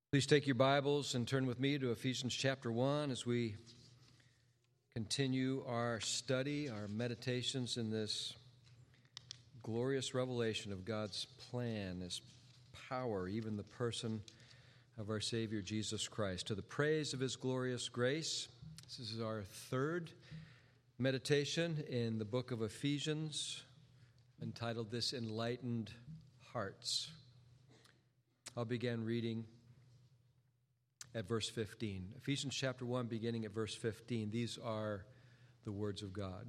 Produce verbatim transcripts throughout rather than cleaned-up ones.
Please take your Bibles and turn with me to Ephesians chapter one as we continue our study, our meditations in this glorious revelation of God's plan, His power, even the person of our Savior Jesus Christ. To the praise of His glorious grace, this is our third meditation in the book of Ephesians, entitled This Enlightened Hearts. I'll begin reading at verse fifteen. Ephesians chapter one, beginning at verse fifteen. These are the words of God.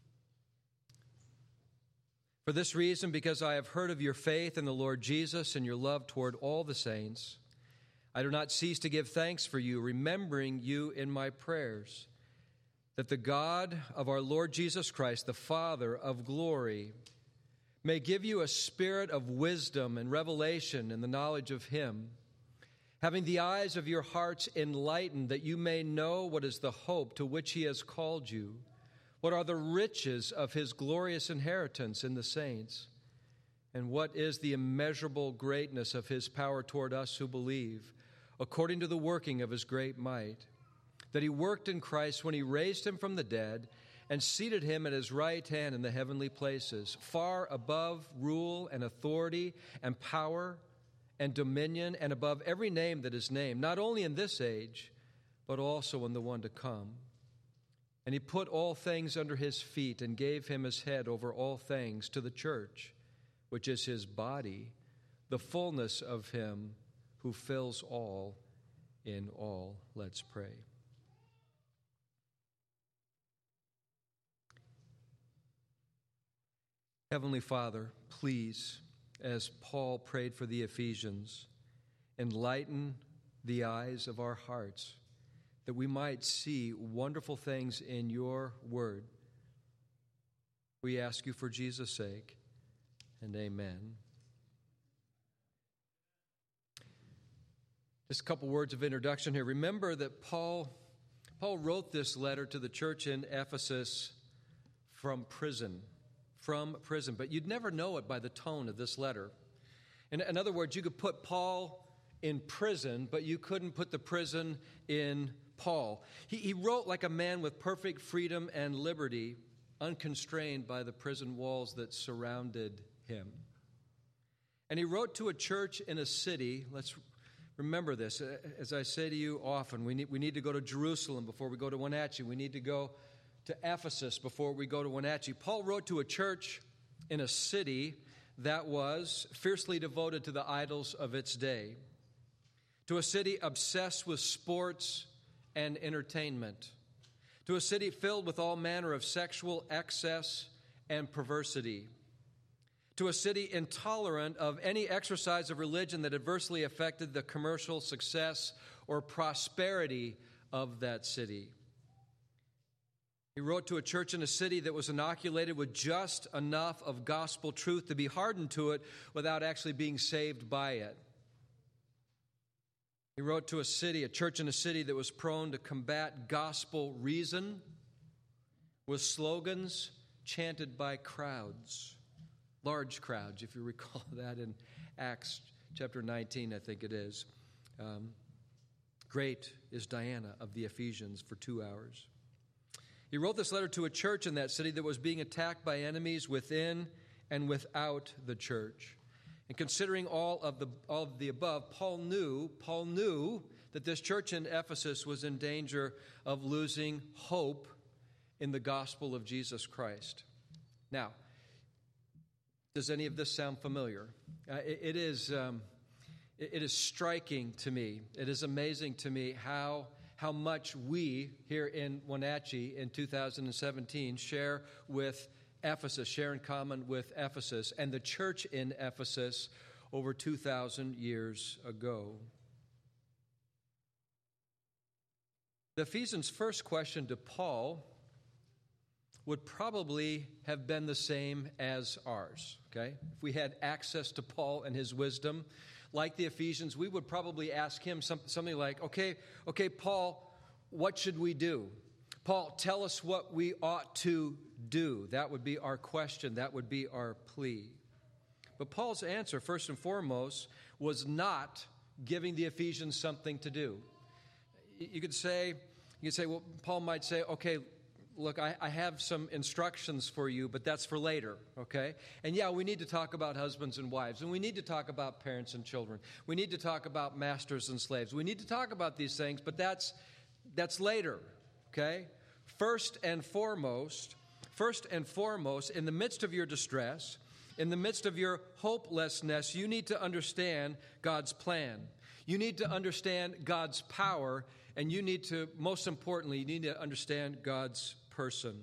For this reason, because I have heard of your faith in the Lord Jesus and your love toward all the saints, I do not cease to give thanks for you, remembering you in my prayers, that the God of our Lord Jesus Christ, the Father of glory, may give you a spirit of wisdom and revelation in the knowledge of Him, having the eyes of your hearts enlightened, that you may know what is the hope to which He has called you, what are the riches of His glorious inheritance in the saints, and what is the immeasurable greatness of His power toward us who believe, according to the working of His great might, that He worked in Christ when He raised Him from the dead and seated Him at His right hand in the heavenly places, far above rule and authority and power and dominion, and above every name that is named, not only in this age, but also in the one to come. And He put all things under His feet and gave Him as head over all things to the church, which is His body, the fullness of Him who fills all in all. Let's pray. Heavenly Father, please, as Paul prayed for the Ephesians, enlighten the eyes of our hearts, that we might see wonderful things in your word. We ask you for Jesus' sake, and amen. Just a couple words of introduction here. Remember that Paul, Paul wrote this letter to the church in Ephesus from prison. From prison, but you'd never know it by the tone of this letter. In, in other words, you could put Paul in prison, but you couldn't put the prison in Paul. He, he wrote like a man with perfect freedom and liberty, unconstrained by the prison walls that surrounded him. And he wrote to a church in a city. Let's remember this. As I say to you often, we need, we need to go to Jerusalem before we go to Wenatchee. We need to go to Ephesus before we go to Wenatchee. Paul wrote to a church in a city that was fiercely devoted to the idols of its day, to a city obsessed with sports and entertainment, to a city filled with all manner of sexual excess and perversity, to a city intolerant of any exercise of religion that adversely affected the commercial success or prosperity of that city. He wrote to a church in a city that was inoculated with just enough of gospel truth to be hardened to it without actually being saved by it. He wrote to a city, a church in a city that was prone to combat gospel reason with slogans chanted by crowds, large crowds, if you recall that in Acts chapter nineteen, I think it is. Um, Great is Diana of the Ephesians for two hours. He wrote this letter to a church in that city that was being attacked by enemies within and without the church. And considering all of the all of the above, Paul knew, Paul knew that this church in Ephesus was in danger of losing hope in the gospel of Jesus Christ. Now, does any of this sound familiar? Uh, it, it is um, it, it is striking to me. It is amazing to me how how much we here in Wenatchee in two thousand seventeen share with Ephesus, share in common with Ephesus and the church in Ephesus over two thousand years ago. The Ephesians' first question to Paul would probably have been the same as ours, okay? If we had access to Paul and his wisdom, like the Ephesians, we would probably ask him something like, okay, okay, Paul, what should we do? Paul, tell us what we ought to do. That would be our question. That would be our plea. But Paul's answer, first and foremost, was not giving the Ephesians something to do. You could say, you could say, well, Paul might say, okay, look, I, I have some instructions for you, but that's for later, okay? And yeah, we need to talk about husbands and wives, and we need to talk about parents and children. We need to talk about masters and slaves. We need to talk about these things, but that's that's later, okay? First and foremost, first and foremost, in the midst of your distress, in the midst of your hopelessness, you need to understand God's plan. You need to understand God's power, and you need to, most importantly, you need to understand God's person.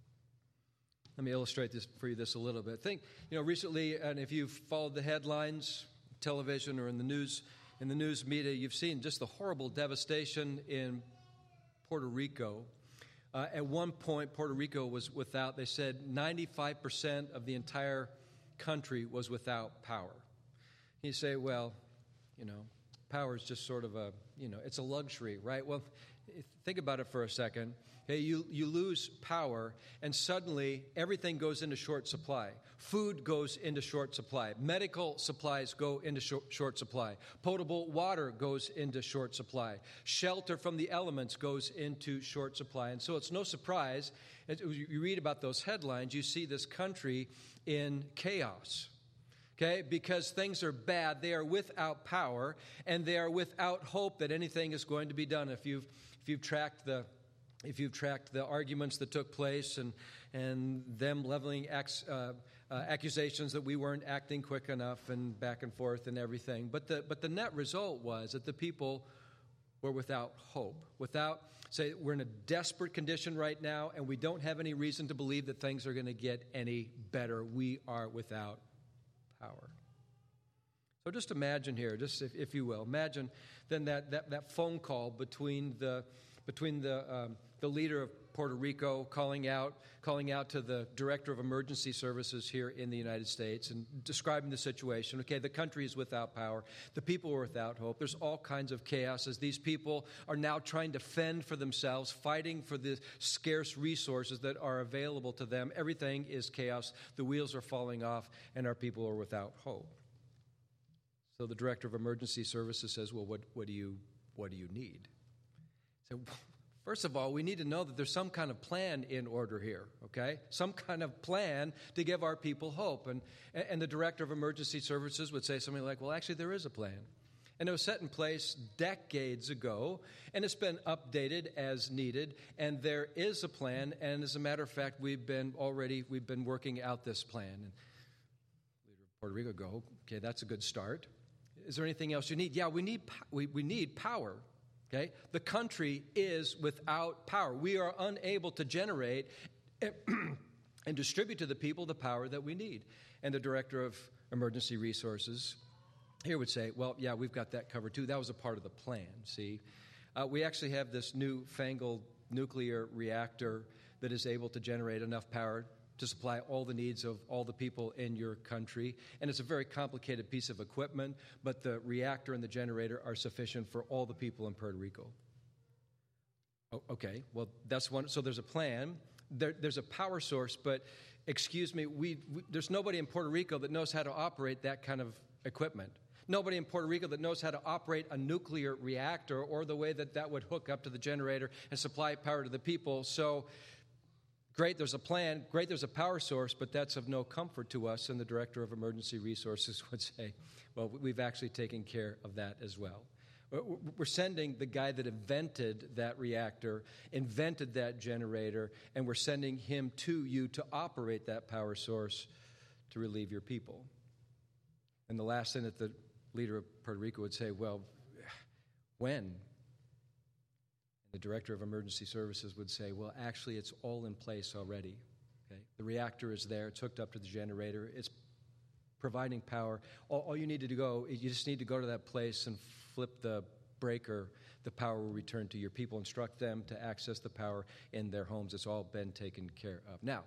Let me illustrate this for you this a little bit. Think, you know, recently, and if you've followed the headlines, television or in the news, in the news media, you've seen just the horrible devastation in Puerto Rico. Uh, at one point, Puerto Rico was without, they said ninety-five percent of the entire country was without power. You say, well, you know, power is just sort of a, you know, it's a luxury, right? Well, think about it for a second. Hey, you, you lose power, and suddenly everything goes into short supply. Food goes into short supply. Medical supplies go into short, short supply. Potable water goes into short supply. Shelter from the elements goes into short supply. And so it's no surprise, as you read about those headlines, you see this country in chaos. Okay, because things are bad, they are without power, and they are without hope that anything is going to be done. If you've if you've tracked the if you've tracked the arguments that took place and and them leveling ex, uh, uh, accusations that we weren't acting quick enough and back and forth and everything, but the but the net result was that the people were without hope, without say we're in a desperate condition right now, and we don't have any reason to believe that things are going to get any better. We are without power. So just imagine here, just if, if you will, imagine then that, that, that phone call between the between the um, the leader of Puerto Rico calling out calling out to the director of emergency services here in the United States and describing the situation. Okay, the country is without power. The people are without hope. There's all kinds of chaos as these people are now trying to fend for themselves, fighting for the scarce resources that are available to them. Everything is chaos. The wheels are falling off, and our people are without hope. So the director of emergency services says, well, what, what do you what do you need? So, first of all, we need to know that there's some kind of plan in order here, okay? Some kind of plan to give our people hope. And, and the director of emergency services would say something like, well, actually, there is a plan. And it was set in place decades ago, and it's been updated as needed, and there is a plan, and as a matter of fact, we've been already, we've been working out this plan. And the leader of Puerto Rico go, okay, that's a good start. Is there anything else you need? Yeah, we need we, we need power. Okay? The country is without power. We are unable to generate and distribute to the people the power that we need. And the director of emergency resources here would say, well, yeah, we've got that covered too. That was a part of the plan, see? Uh, we actually have this new-fangled nuclear reactor that is able to generate enough power to supply all the needs of all the people in your country. And it's a very complicated piece of equipment, but the reactor and the generator are sufficient for all the people in Puerto Rico. Oh, okay, well, that's one. So there's a plan. There, there's a power source, but excuse me, we, we there's nobody in Puerto Rico that knows how to operate that kind of equipment. Nobody in Puerto Rico that knows how to operate a nuclear reactor or the way that that would hook up to the generator and supply power to the people. So great, there's a plan. Great, there's a power source, but that's of no comfort to us. And the director of emergency resources would say, well, we've actually taken care of that as well. We're sending the guy that invented that reactor, invented that generator, and we're sending him to you to operate that power source to relieve your people. And the last thing that the leader of Puerto Rico would say, well, when? The director of emergency services would say, well, actually, it's all in place already. Okay? The reactor is there. It's hooked up to the generator. It's providing power. All, all you need to do go, you just need to go to that place and flip the breaker. The power will return to your people. Instruct them to access the power in their homes. It's all been taken care of. Now,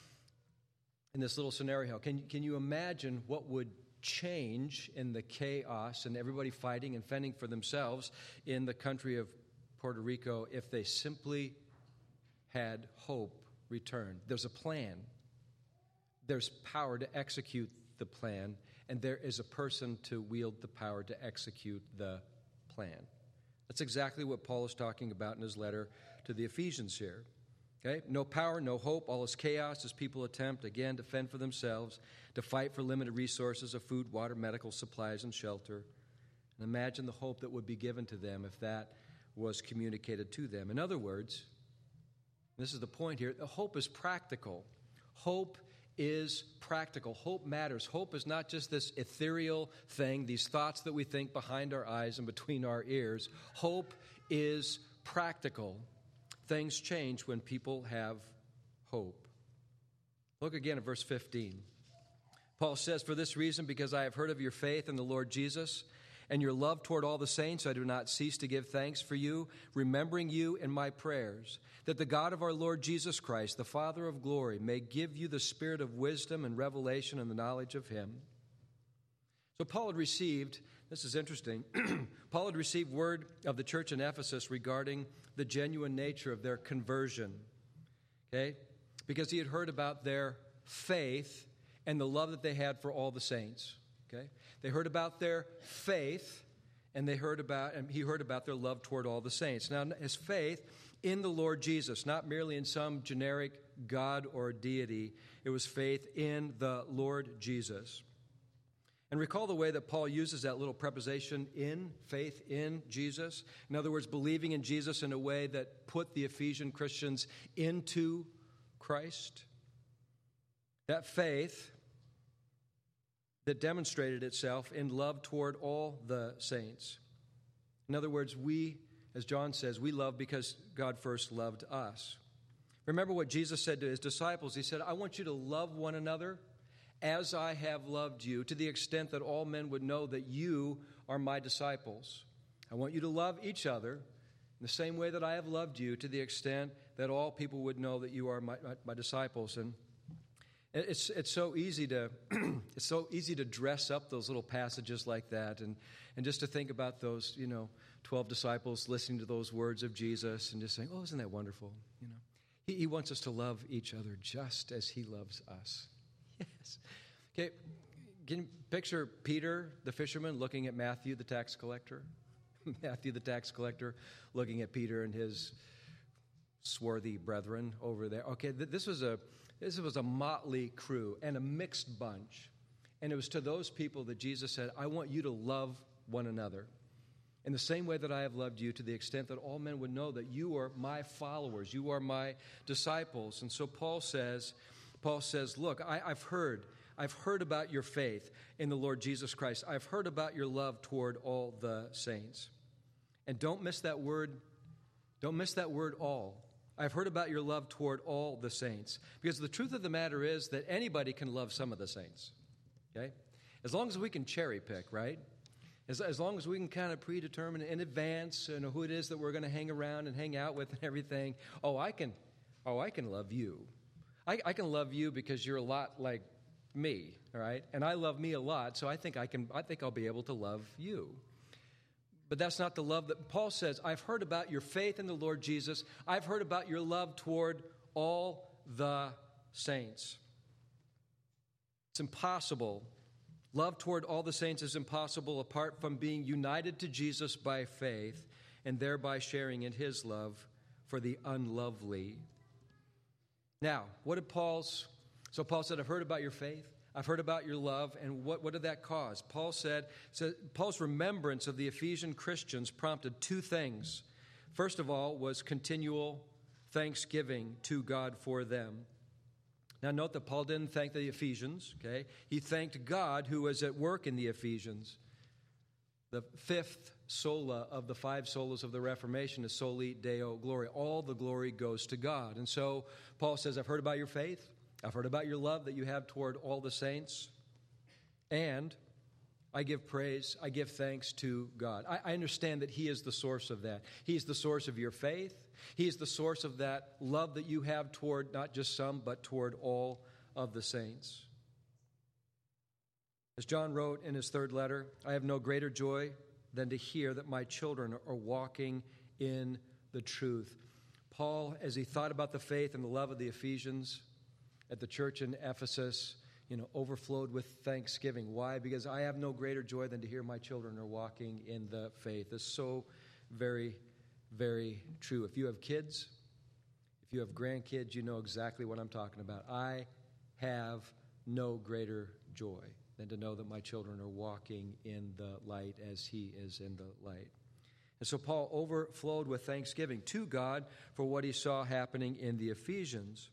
in this little scenario, can, can you imagine what would change in the chaos and everybody fighting and fending for themselves in the country of Puerto Rico if they simply had hope return? There's a plan. There's power to execute the plan, and there is a person to wield the power to execute the plan. That's exactly what Paul is talking about in his letter to the Ephesians here. Okay? No power, no hope, all is chaos as people attempt, again, to fend for themselves, to fight for limited resources of food, water, medical supplies, and shelter. And imagine the hope that would be given to them if that was communicated to them. In other words, this is the point here, hope is practical. Hope is practical. Hope matters. Hope is not just this ethereal thing, these thoughts that we think behind our eyes and between our ears. Hope is practical. Things change when people have hope. Look again at verse fifteen. Paul says, "For this reason, because I have heard of your faith in the Lord Jesus and your love toward all the saints, I do not cease to give thanks for you, remembering you in my prayers, that the God of our Lord Jesus Christ, the Father of glory, may give you the spirit of wisdom and revelation and the knowledge of him." So Paul had received, this is interesting, Paul had received word of the church in Ephesus regarding the genuine nature of their conversion, okay? Because he had heard about their faith and the love that they had for all the saints, okay? They heard about their faith, and they heard about, and he heard about their love toward all the saints. Now, his faith in the Lord Jesus, not merely in some generic God or deity, it was faith in the Lord Jesus. And recall the way that Paul uses that little preposition in, faith in Jesus. In other words, believing in Jesus in a way that put the Ephesian Christians into Christ. That faith that demonstrated itself in love toward all the saints. In other words, we, as John says, we love because God first loved us. Remember what Jesus said to his disciples. He said, "I want you to love one another as I have loved you, to the extent that all men would know that you are my disciples. I want you to love each other in the same way that I have loved you, to the extent that all people would know that you are my, my, my disciples." And it's it's so easy to it's so easy to dress up those little passages like that, and and just to think about those, you know, twelve disciples listening to those words of Jesus and just saying, "Oh, isn't that wonderful?" You know, he, he wants us to love each other just as he loves us. Yes. Okay, can you picture Peter, the fisherman, looking at Matthew, the tax collector? Matthew, the tax collector, looking at Peter and his swarthy brethren over there. Okay, th- this was a this was a motley crew and a mixed bunch. And it was to those people that Jesus said, "I want you to love one another in the same way that I have loved you, to the extent that all men would know that you are my followers, you are my disciples." And so Paul says, Paul says, look, I, I've heard, I've heard about your faith in the Lord Jesus Christ. I've heard about your love toward all the saints. And don't miss that word, don't miss that word all. I've heard about your love toward all the saints. Because the truth of the matter is that anybody can love some of the saints, okay? As long as we can cherry pick, right? As, as long as we can kind of predetermine in advance, you know, who it is that we're going to hang around and hang out with and everything. Oh, I can, oh, I can love you. I, I can love you because you're a lot like me, all right? And I love me a lot, so I think I can. I think I'll be able to love you. But that's not the love that Paul says. I've heard about your faith in the Lord Jesus. I've heard about your love toward all the saints. It's impossible. Love toward all the saints is impossible apart from being united to Jesus by faith and thereby sharing in his love for the unlovely. Now, what did Paul's, so Paul said, I've heard about your faith, I've heard about your love, and what, what did that cause? Paul said, so Paul's remembrance of the Ephesian Christians prompted two things. First of all was continual thanksgiving to God for them. Now note that Paul didn't thank the Ephesians, okay? He thanked God who was at work in the Ephesians. The fifth sola of the five solas of the Reformation is soli Deo gloria. All the glory goes to God. And so Paul says, I've heard about your faith. I've heard about your love that you have toward all the saints. And I give praise, I give thanks to God. I, I understand that he is the source of that. He's the source of your faith. He is the source of that love that you have toward not just some, but toward all of the saints. As John wrote in his third letter, I have no greater joy than to hear that my children are walking in the truth. Paul, as he thought about the faith and the love of the Ephesians at the church in Ephesus, you know, overflowed with thanksgiving. Why? Because I have no greater joy than to hear my children are walking in the faith. It's so very, very true. If you have kids, if you have grandkids, you know exactly what I'm talking about. I have no greater joy than to know that my children are walking in the light as he is in the light. And so Paul overflowed with thanksgiving to God for what he saw happening in the Ephesians.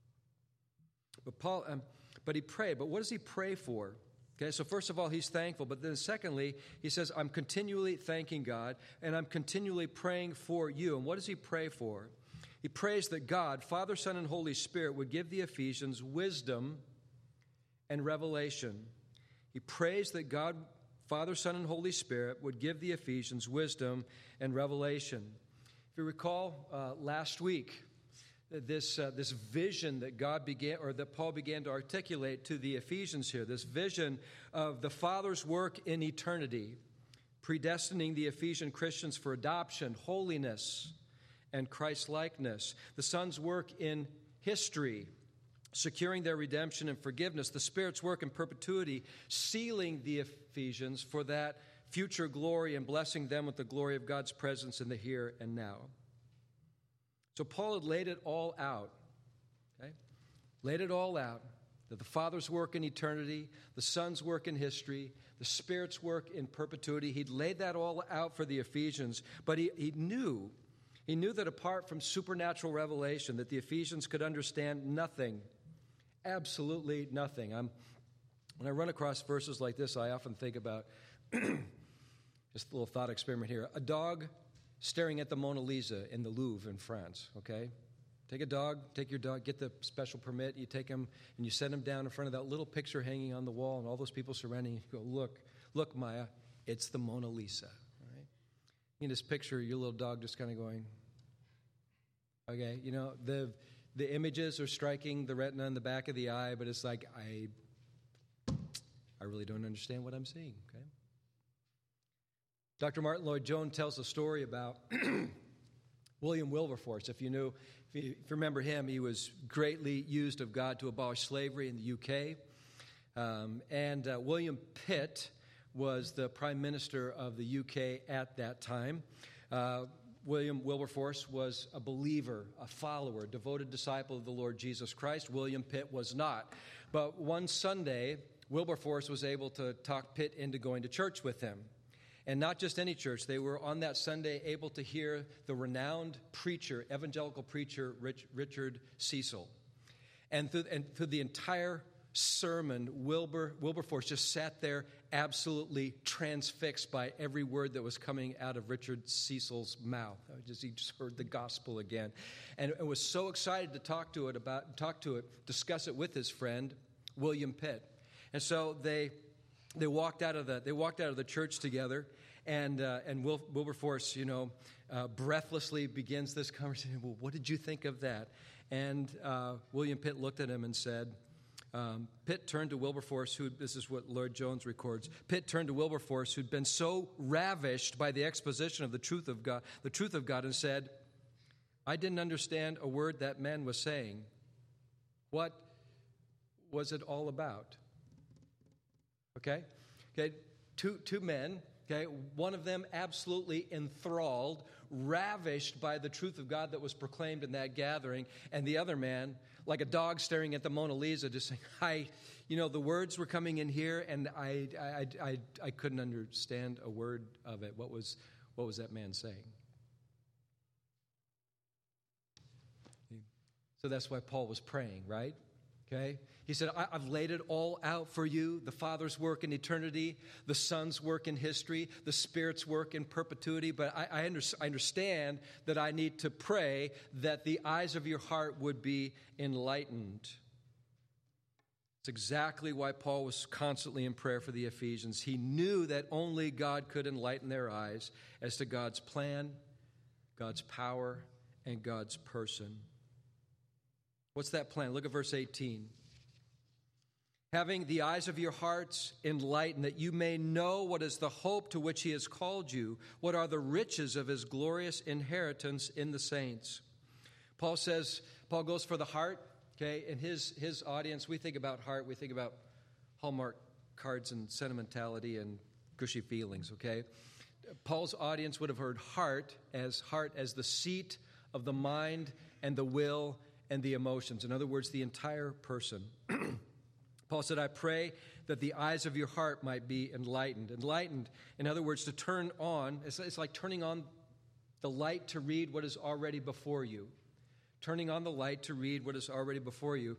But Paul, um, but he prayed. But what does he pray for? Okay, so first of all, he's thankful. But then secondly, he says, I'm continually thanking God, and I'm continually praying for you. And what does he pray for? He prays that God, Father, Son, and Holy Spirit would give the Ephesians wisdom and revelation. He prays that God, Father, Son, and Holy Spirit would give the Ephesians wisdom and revelation. If you recall, uh, last week, this uh, this vision that God began, or that Paul began to articulate to the Ephesians here, this vision of the Father's work in eternity, predestining the Ephesian Christians for adoption, holiness, and Christ-likeness. The Son's work in history, securing their redemption and forgiveness. The Spirit's work in perpetuity, sealing the Ephesians for that future glory and blessing them with the glory of God's presence in the here and now. So Paul had laid it all out, okay? Laid it all out, that the Father's work in eternity, the Son's work in history, the Spirit's work in perpetuity. He'd laid that all out for the Ephesians, but he, he knew, he knew that apart from supernatural revelation, that the Ephesians could understand nothing, absolutely nothing. I'm, when I run across verses like this, I often think about, just a little thought experiment here, a dog staring at the Mona Lisa in the Louvre in France, okay? Take a dog, take your dog, get the special permit, you take him and you set him down in front of that little picture hanging on the wall and all those people surrounding you. You go, look, look, Maya, it's the Mona Lisa, all right? You can just picture your little dog just kind of going, okay? You know, the the images are striking the retina in the back of the eye, but it's like, I, I really don't understand what I'm seeing, okay? Doctor Martin Lloyd-Jones tells a story about William Wilberforce. If you knew, if you, if you remember him, he was greatly used of God to abolish slavery in the U K. Um, and uh, William Pitt was the prime minister of the U K at that time. Uh, William Wilberforce was a believer, a follower, devoted disciple of the Lord Jesus Christ. William Pitt was not. But one Sunday, Wilberforce was able to talk Pitt into going to church with him. And not just any church. They were on that Sunday able to hear the renowned preacher, evangelical preacher, Rich, Richard Cecil. And through, and through the entire sermon, Wilbur, Wilberforce just sat there absolutely transfixed by every word that was coming out of Richard Cecil's mouth. Just, he just heard the gospel again. And, and was so excited to talk to it about, talk to it, discuss it with his friend, William Pitt. And so they... They walked out of the they walked out of the church together, and uh, and Wil- Wilberforce, you know, uh, breathlessly begins this conversation. Well, what did you think of that? And uh, William Pitt looked at him and said, um, Pitt turned to Wilberforce, who this is what Lloyd-Jones records. Pitt turned to Wilberforce, who'd been so ravished by the exposition of the truth of God, the truth of God, and said, "I didn't understand a word that man was saying. What was it all about?" Okay? Okay, two two men, okay, one of them absolutely enthralled, ravished by the truth of God that was proclaimed in that gathering, and the other man, like a dog staring at the Mona Lisa, just saying, I, you know, the words were coming in here, and I I I I couldn't understand a word of it. What was what was that man saying? So that's why Paul was praying, right? Okay? He said, I, I've laid it all out for you, the Father's work in eternity, the Son's work in history, the Spirit's work in perpetuity, but I, I, under, I understand that I need to pray that the eyes of your heart would be enlightened. It's exactly why Paul was constantly in prayer for the Ephesians. He knew that only God could enlighten their eyes as to God's plan, God's power, and God's person. What's that plan? Look at verse eighteen. Having the eyes of your hearts enlightened, that you may know what is the hope to which he has called you, what are the riches of his glorious inheritance in the saints. Paul says, Paul goes for the heart, okay? In his, his audience, we think about heart, we think about Hallmark cards and sentimentality and gushy feelings, okay? Paul's audience would have heard heart as heart as the seat of the mind and the will and the emotions. In other words, the entire person. Paul said, I pray that the eyes of your heart might be enlightened. Enlightened, in other words, to turn on. It's, it's like turning on the light to read what is already before you. Turning on the light to read what is already before you.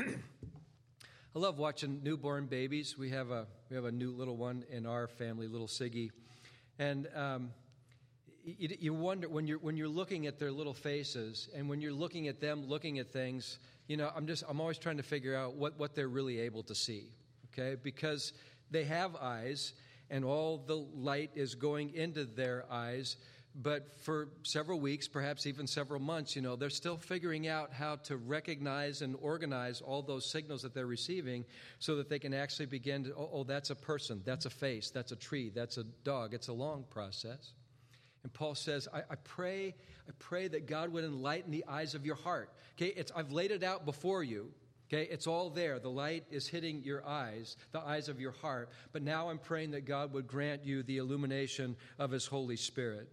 I love watching newborn babies. We have a we have a new little one in our family, little Siggy, and um, you, you wonder when you're when you're looking at their little faces, and when you're looking at them, looking at things. You know, I'm just I'm always trying to figure out what, what they're really able to see. Okay, because they have eyes, and all the light is going into their eyes. But for several weeks, perhaps even several months, you know, they're still figuring out how to recognize and organize all those signals that they're receiving so that they can actually begin to, oh, oh that's a person, that's a face, that's a tree, that's a dog. It's a long process. And Paul says, I, I pray, I pray that God would enlighten the eyes of your heart. Okay, it's I've laid it out before you. Okay, it's all there. The light is hitting your eyes, the eyes of your heart. But now I'm praying that God would grant you the illumination of His Holy Spirit.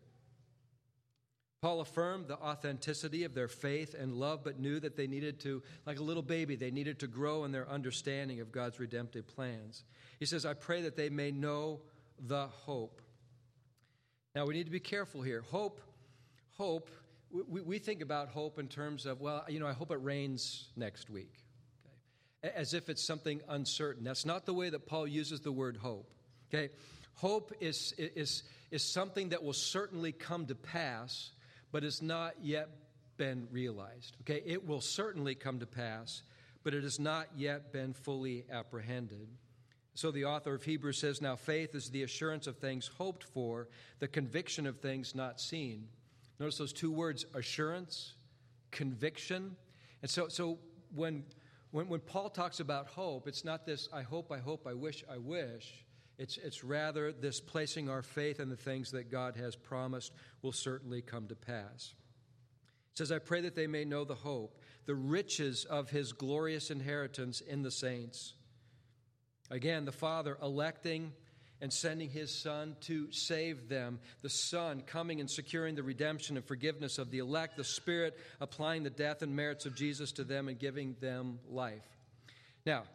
Paul affirmed the authenticity of their faith and love, but knew that they needed to, like a little baby, they needed to grow in their understanding of God's redemptive plans. He says, I pray that they may know the hope. Now, we need to be careful here. Hope, hope, we, we think about hope in terms of, well, you know, I hope it rains next week, okay? As if it's something uncertain. That's not the way that Paul uses the word hope, okay? Hope is, is, is something that will certainly come to pass, but has not yet been realized. Okay, it will certainly come to pass, but it has not yet been fully apprehended. So the author of Hebrews says, now faith is the assurance of things hoped for, the conviction of things not seen. Notice those two words, assurance, conviction. And so, so when, when, when Paul talks about hope, it's not this, I hope, I hope, I wish, I wish. It's, it's rather this placing our faith in the things that God has promised will certainly come to pass. It says, I pray that they may know the hope, the riches of His glorious inheritance in the saints. Again, the Father electing and sending His Son to save them. The Son coming and securing the redemption and forgiveness of the elect. The Spirit applying the death and merits of Jesus to them and giving them life. Now,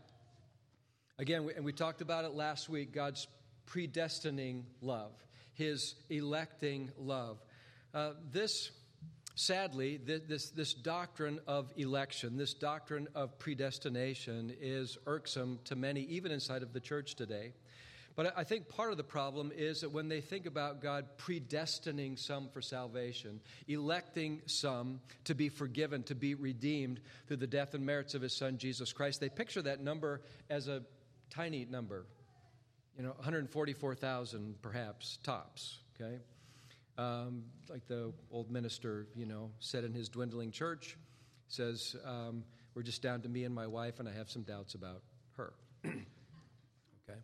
again, and we talked about it last week, God's predestining love, His electing love. Uh, this, sadly, this, this, this doctrine of election, this doctrine of predestination is irksome to many, even inside of the church today. But I think part of the problem is that when they think about God predestining some for salvation, electing some to be forgiven, to be redeemed through the death and merits of His Son, Jesus Christ, they picture that number as a tiny number, you know, one hundred forty-four thousand perhaps, tops, okay? Um, like the old minister, you know, said in his dwindling church, says, um, we're just down to me and my wife, and I have some doubts about her, okay?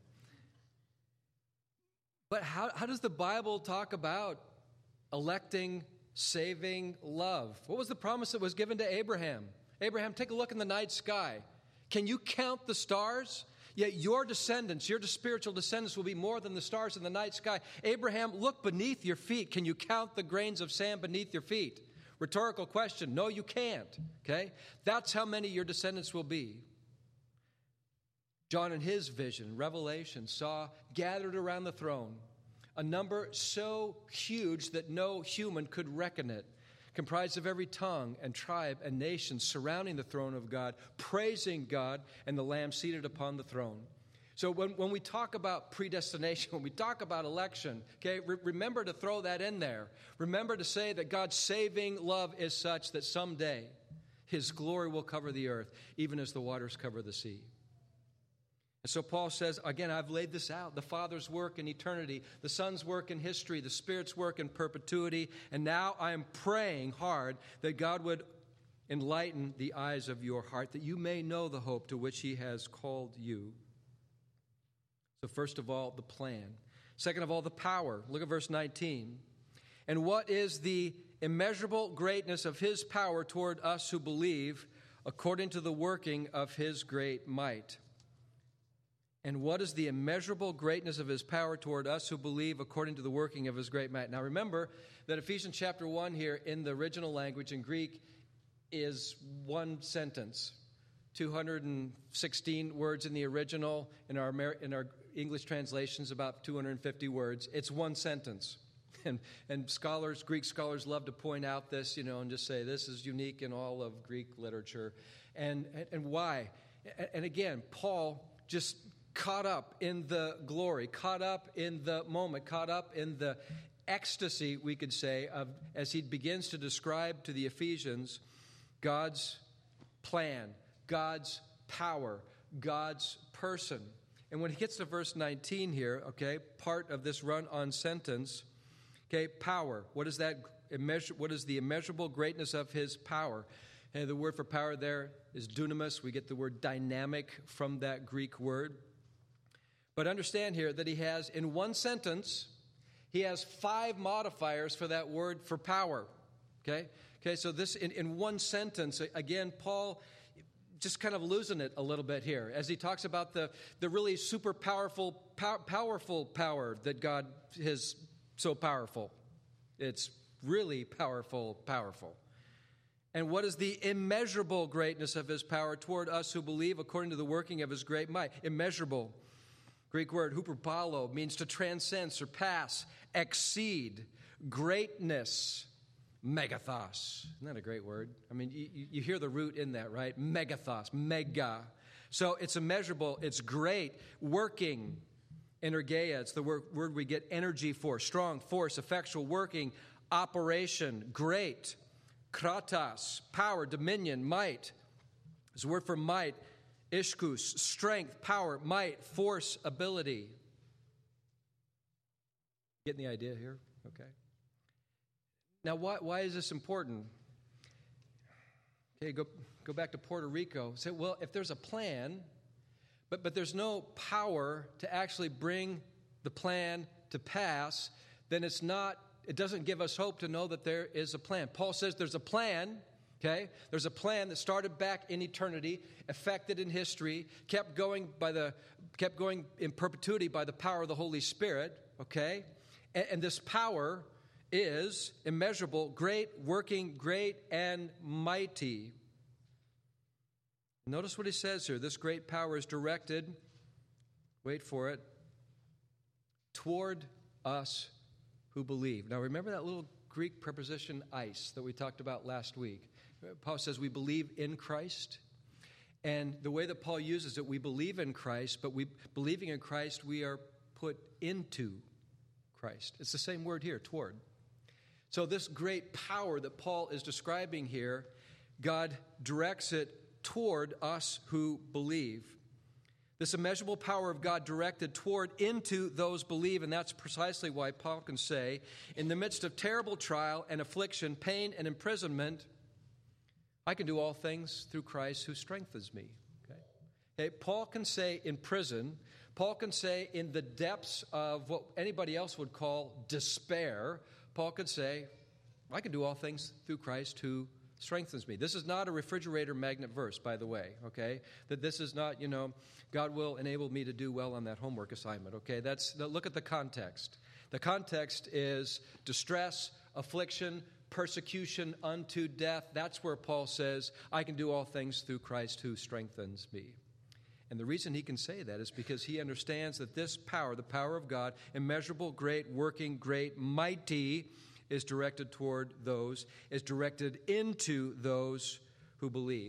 But how, how does the Bible talk about electing, saving love? What was the promise that was given to Abraham? Abraham, take a look in the night sky. Can you count the stars? Yet your descendants, your spiritual descendants will be more than the stars in the night sky. Abraham, look beneath your feet. Can you count the grains of sand beneath your feet? Rhetorical question. No, you can't. Okay? That's how many your descendants will be. John in his vision, Revelation, saw gathered around the throne a number so huge that no human could reckon it, comprised of every tongue and tribe and nation surrounding the throne of God, praising God and the Lamb seated upon the throne. So when, when we talk about predestination, when we talk about election, okay, re- remember to throw that in there. Remember to say that God's saving love is such that someday His glory will cover the earth, even as the waters cover the sea. And so Paul says, again, I've laid this out. The Father's work in eternity, the Son's work in history, the Spirit's work in perpetuity. And now I am praying hard that God would enlighten the eyes of your heart, that you may know the hope to which He has called you. So first of all, the plan. Second of all, the power. Look at verse nineteen. And what is the immeasurable greatness of His power toward us who believe, according to the working of His great might? And what is the immeasurable greatness of his power toward us who believe according to the working of his great might? Now remember that Ephesians chapter one here in the original language in Greek is one sentence. two hundred sixteen words in the original. In our, in our English translations, about two hundred fifty words. It's one sentence. And, and scholars, Greek scholars love to point out this, you know, and just say this is unique in all of Greek literature. And, and, and why? And again, Paul just caught up in the glory, caught up in the moment, caught up in the ecstasy, we could say, of as he begins to describe to the Ephesians God's plan, God's power, God's person. And when he gets to verse nineteen here, okay, part of this run-on sentence, okay, power. What is that? What is the immeasurable greatness of his power? And the word for power there is dunamis. We get the word dynamic from that Greek word. But understand here that he has, in one sentence, he has five modifiers for that word for power. Okay? Okay, so this, in, in one sentence, again, Paul just kind of losing it a little bit here as he talks about the, the really super powerful, pow, powerful power that God is so powerful. It's really powerful, powerful. And what is the immeasurable greatness of his power toward us who believe according to the working of his great might? Immeasurable. Greek word huperpalo means to transcend, surpass, exceed, greatness, megathos. Isn't that a great word? I mean, you, you hear the root in that, right? Megathos, mega. So it's immeasurable, it's great, working, energeia. It's the word, word we get energy for, strong, force, effectual, working, operation, great, kratos, power, dominion, might. There's a word for might, ishkus, strength, power, might, force, ability. Getting the idea here? Okay. Now, why, why is this important? Okay, go, go back to Puerto Rico. Say, well, if there's a plan, but, but there's no power to actually bring the plan to pass, then it's not, it doesn't give us hope to know that there is a plan. Paul says there's a plan, okay? There's a plan that started back in eternity, effected in history, kept going by the, kept going in perpetuity by the power of the Holy Spirit, okay? And, and this power is immeasurable, great, working, great, and mighty. Notice what he says here. This great power is directed, wait for it, toward us who believe. Now remember that little Greek preposition eis that we talked about last week. Paul says we believe in Christ. And the way that Paul uses it, we believe in Christ, but we believing in Christ, we are put into Christ. It's the same word here, toward. So this great power that Paul is describing here, God directs it toward us who believe. This immeasurable power of God directed toward into those believe, and that's precisely why Paul can say, in the midst of terrible trial and affliction, pain and imprisonment, I can do all things through Christ who strengthens me. Okay? Okay, Paul can say in prison, Paul can say in the depths of what anybody else would call despair, Paul could say, I can do all things through Christ who strengthens me. This is not a refrigerator magnet verse, by the way, okay? That this is not, you know, God will enable me to do well on that homework assignment, okay? That's, look at the context. The context is distress, affliction, persecution unto death. That's where Paul says, I can do all things through Christ who strengthens me. And the reason he can say that is because he understands that this power, the power of God, immeasurable, great, working, great, mighty, is directed toward those, is directed into those who believe.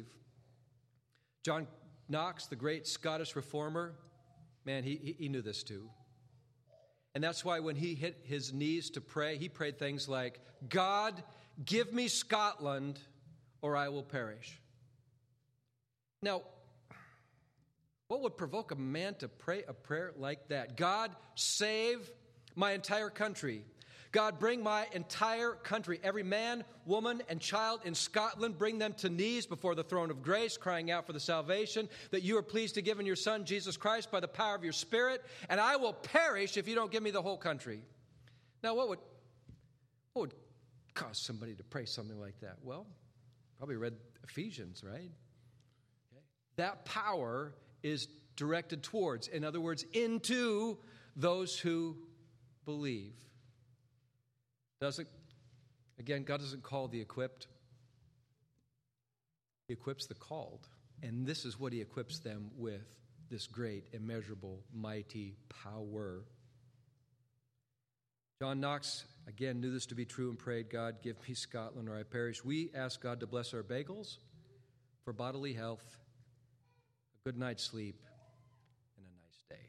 John Knox, the great Scottish reformer, man, he, he knew this too. And that's why when he hit his knees to pray, he prayed things like, God, give me Scotland or I will perish. Now, what would provoke a man to pray a prayer like that? God, save my entire country. God, bring my entire country, every man, woman, and child in Scotland, bring them to knees before the throne of grace, crying out for the salvation that you are pleased to give in your Son, Jesus Christ, by the power of your Spirit, and I will perish if you don't give me the whole country. Now, what would, what would cause somebody to pray something like that? Well, probably read Ephesians, right? Okay. That power is directed towards. In other words, into those who believe. Doesn't, again, God doesn't call the equipped. He equips the called. And this is what he equips them with, this great, immeasurable, mighty power. John Knox, again, knew this to be true and prayed, God, give me Scotland or I perish. We ask God to bless our bagels for bodily health, a good night's sleep, and a nice day.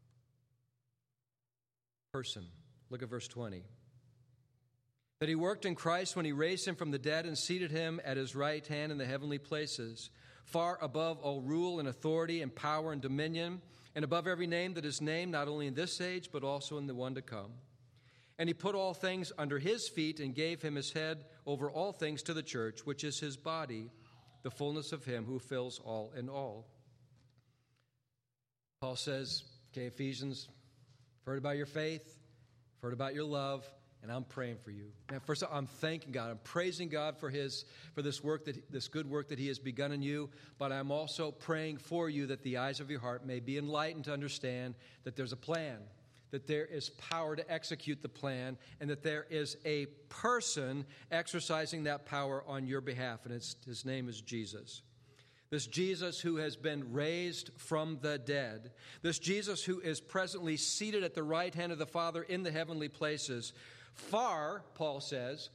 Person, look at verse twenty. That he worked in Christ when he raised him from the dead and seated him at his right hand in the heavenly places, far above all rule and authority and power and dominion, and above every name that is named, not only in this age, but also in the one to come. And he put all things under his feet and gave him his head over all things to the church, which is his body, the fullness of him who fills all in all. Paul says, okay, Ephesians, I've heard about your faith, I've heard about your love, and I'm praying for you. Now, first of all, I'm thanking God. I'm praising God for his for this work, that this good work that he has begun in you. But I'm also praying for you that the eyes of your heart may be enlightened to understand that there's a plan, that there is power to execute the plan, and that there is a person exercising that power on your behalf, and it's, his name is Jesus. This Jesus who has been raised from the dead, this Jesus who is presently seated at the right hand of the Father in the heavenly places, far, Paul says,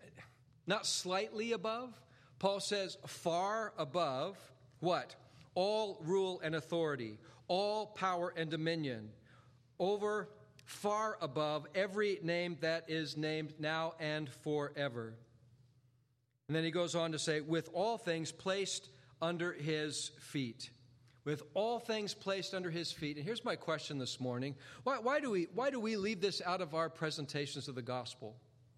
not slightly above, Paul says far above, what? All rule and authority, all power and dominion, over, far above every name that is named now and forever. And then he goes on to say, with all things placed under his feet. With all things placed under his feet. And here's my question this morning. Why, why, do, we, why do we leave this out of our presentations of the gospel?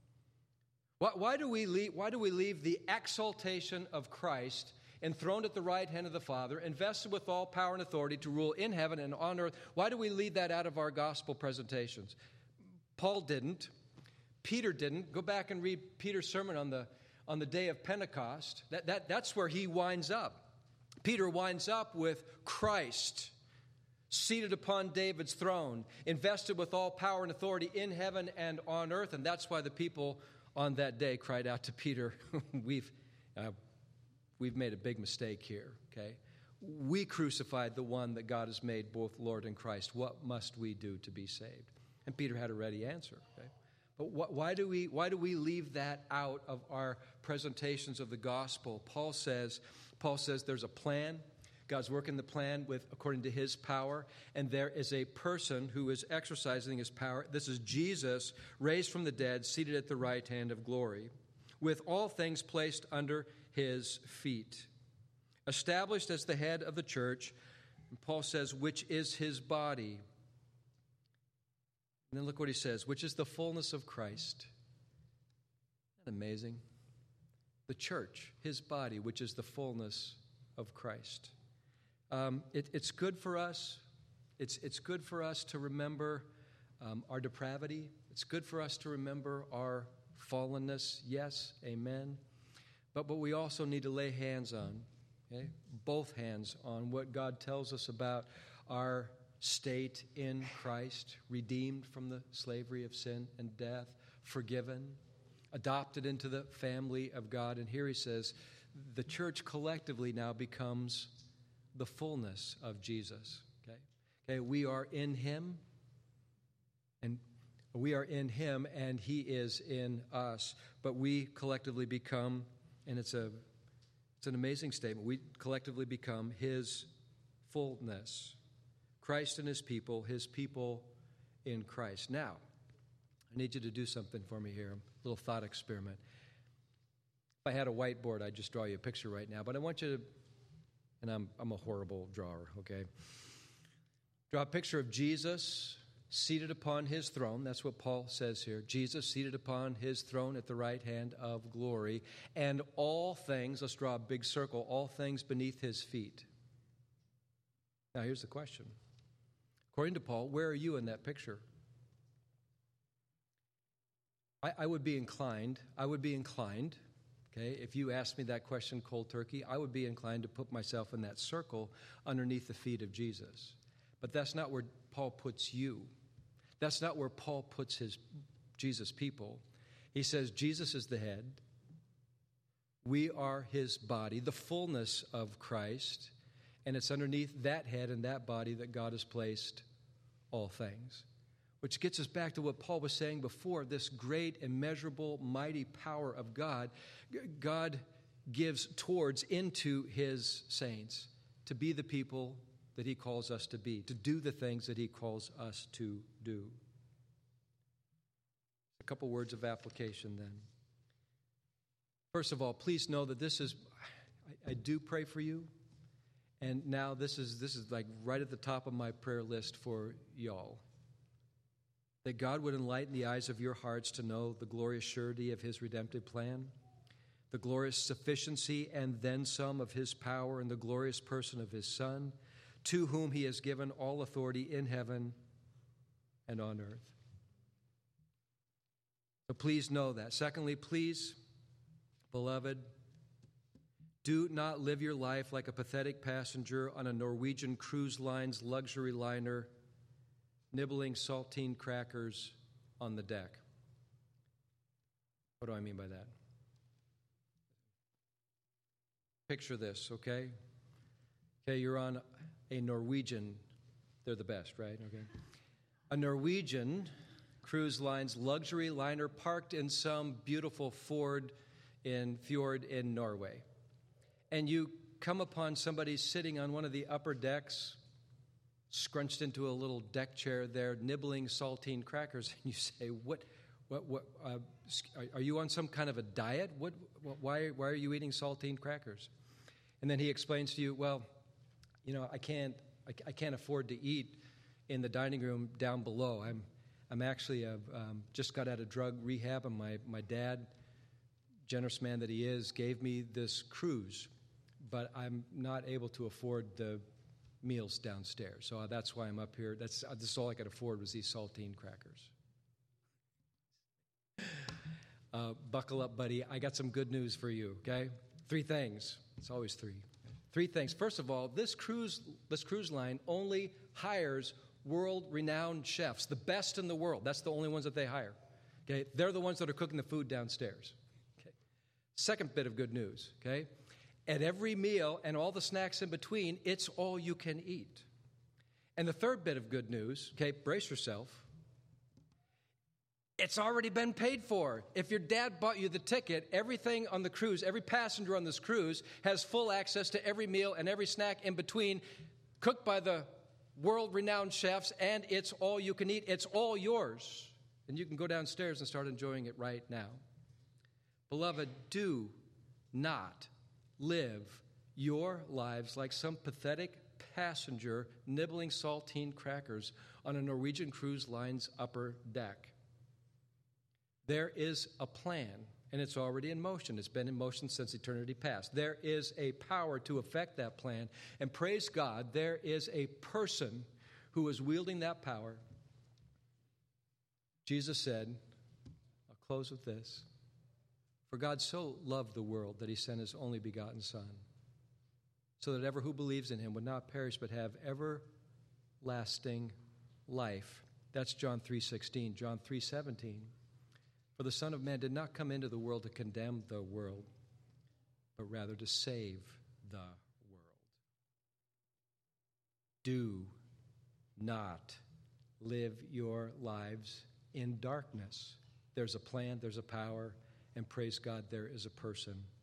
Why, why, do we leave, why do we leave the exaltation of Christ enthroned at the right hand of the Father, invested with all power and authority to rule in heaven and on earth? Why do we leave that out of our gospel presentations? Paul didn't. Peter didn't. Go back and read Peter's sermon on the, on the day of Pentecost. That, that, that's where he winds up. Peter winds up with Christ seated upon David's throne, invested with all power and authority in heaven and on earth. And that's why the people on that day cried out to Peter, we've, uh, we've made a big mistake here, okay? We crucified the one that God has made both Lord and Christ. What must we do to be saved? And Peter had a ready answer, okay? But wh- why do we why do we leave that out of our presentations of the gospel? Paul says, Paul says there's a plan. God's working the plan with according to his power, and there is a person who is exercising his power. This is Jesus, raised from the dead, seated at the right hand of glory, with all things placed under his feet, established as the head of the church. And Paul says, which is his body. And then look what he says, which is the fullness of Christ. Isn't that amazing? The church, his body, which is the fullness of Christ. Um, it, it's good for us. It's, it's good for us to remember um, our depravity. It's good for us to remember our fallenness. Yes, amen. But what we also need to lay hands on, okay? Both hands on what God tells us about our state in Christ, redeemed from the slavery of sin and death, forgiven, adopted into the family of God. And here he says, the church collectively now becomes the fullness of Jesus. Okay, okay, we are in him, and we are in him, and he is in us. But we collectively become, and it's a, it's an amazing statement. We collectively become his fullness. Christ and his people, his people in Christ. Now, I need you to do something for me here, a little thought experiment. If I had a whiteboard, I'd just draw you a picture right now, but I want you to, and I'm, I'm a horrible drawer, okay? Draw a picture of Jesus seated upon his throne. That's what Paul says here. Jesus seated upon his throne at the right hand of glory, and all things, let's draw a big circle, all things beneath his feet. Now, here's the question. According to Paul, where are you in that picture? I, I would be inclined, I would be inclined Okay, if you asked me that question cold turkey, I would be inclined to put myself in that circle underneath the feet of Jesus. But that's not where Paul puts you. That's not where Paul puts his Jesus people. He says Jesus is the head. We are his body, the fullness of Christ, and it's underneath that head and that body that God has placed all things. Which gets us back to what Paul was saying before, this great, immeasurable, mighty power of God. God gives towards into his saints to be the people that he calls us to be, to do the things that he calls us to do. A couple words of application then. First of all, please know that this is, I, I do pray for you, and now this is this is like right at the top of my prayer list for y'all. That God would enlighten the eyes of your hearts to know the glorious surety of his redemptive plan, the glorious sufficiency and then some of his power and the glorious person of his Son, to whom he has given all authority in heaven and on earth. So please know that. Secondly, please, beloved, do not live your life like a pathetic passenger on a Norwegian Cruise Line's luxury liner nibbling saltine crackers on the deck. What do I mean by that? Picture this, okay? Okay, you're on a Norwegian, they're the best, right? Okay. A Norwegian Cruise Line's luxury liner parked in some beautiful Ford in fjord in Norway. And you come upon somebody sitting on one of the upper decks, scrunched into a little deck chair there, nibbling saltine crackers, and you say, "What? What? What? Uh, are you on some kind of a diet? What? what why? Why are you eating saltine crackers?" And then he explains to you, "Well, you know, I can't. I, I can't afford to eat in the dining room down below. I'm, I'm actually a, um, just got out of drug rehab, and my my dad, generous man that he is, gave me this cruise, but I'm not able to afford the meals downstairs. So that's why I'm up here. That's, this is all I could afford was these saltine crackers." Uh, buckle up, buddy. I got some good news for you, okay? Three things. It's always three. Three things. First of all, this cruise, this cruise line only hires world-renowned chefs, the best in the world. That's the only ones that they hire, okay? They're the ones that are cooking the food downstairs, okay? Second bit of good news, okay? At every meal and all the snacks in between, it's all you can eat. And the third bit of good news, okay, brace yourself, it's already been paid for. If your dad bought you the ticket, everything on the cruise, every passenger on this cruise has full access to every meal and every snack in between, cooked by the world-renowned chefs, and it's all you can eat. It's all yours. And you can go downstairs and start enjoying it right now. Beloved, do not live your lives like some pathetic passenger nibbling saltine crackers on a Norwegian Cruise Line's upper deck. There is a plan, and it's already in motion. It's been in motion since eternity past. There is a power to effect that plan, and praise God, there is a person who is wielding that power. Jesus said, I'll close with this, "For God so loved the world that he sent his only begotten Son, so that ever who believes in him would not perish but have everlasting life." That's John three sixteen. John three seventeen. "For the Son of Man did not come into the world to condemn the world, but rather to save the world." Do not live your lives in darkness. There's a plan, there's a power, and praise God, there is a person